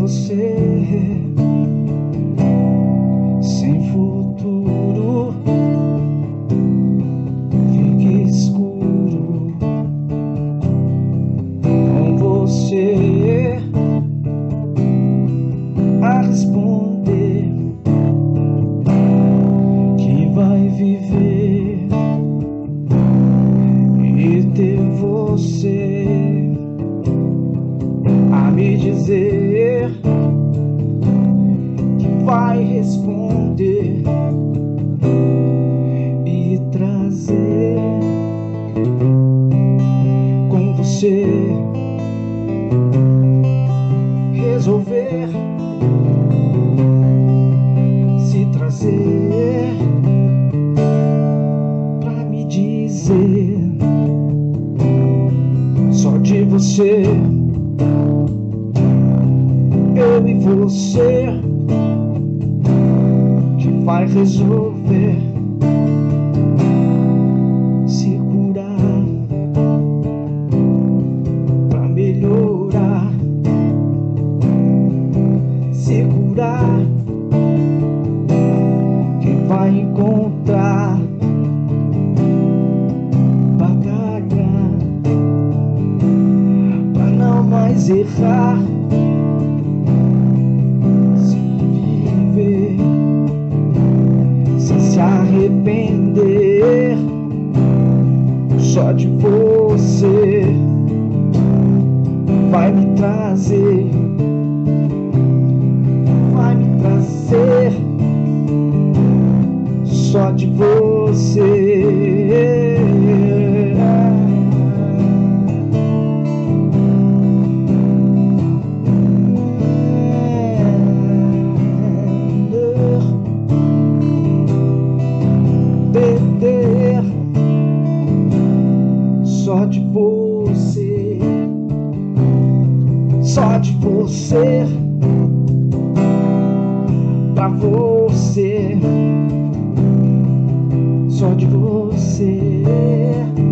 você, sem futuro, fica escuro. Com você a responder que vai viver e ter você a me dizer que vai responder e trazer com você, resolver se trazer pra me dizer só de você, eu e você, que vai resolver se curar pra melhorar, se curar, que vai encontrar batalhar pra não mais errar. Se arrepender só de você vai me trazer só de você. Só de você, só de você, pra você, só de você.